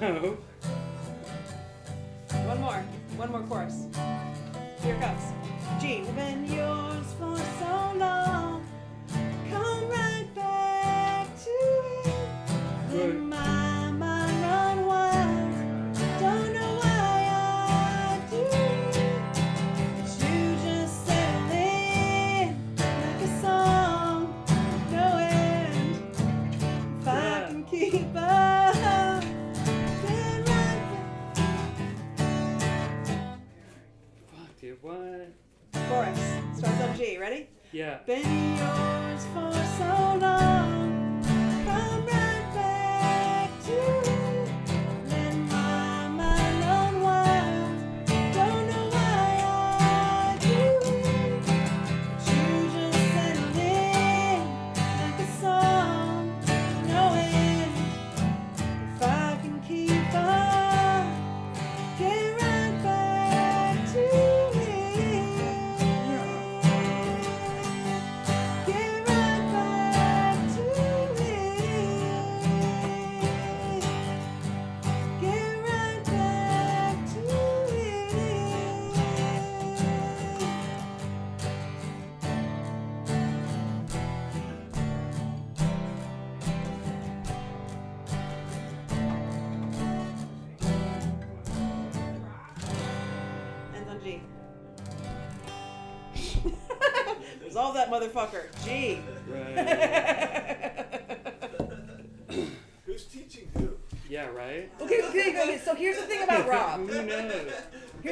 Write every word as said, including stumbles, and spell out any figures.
No. One more. One more chorus. Here it comes. G. We've been yours for so long. Come right back to it. Let my mind run wild. Don't know why I do it. You just settle in like a song. No end. If I can keep up. Then right back. Fuck, dude, what? Chorus. Starts on G. Ready? Yeah. Been yours for so long. Come right back to it. Let my mind run wild. Don't know why I do it. You just settle in like a song. No end. If I can keep up, get right back to it. Get right back to it. Get right back to it. Ends on G. Resolve that motherfucker. G. Right. Who's teaching who? Yeah, right? Okay, okay, okay. So here's the thing about Rob. Who knows?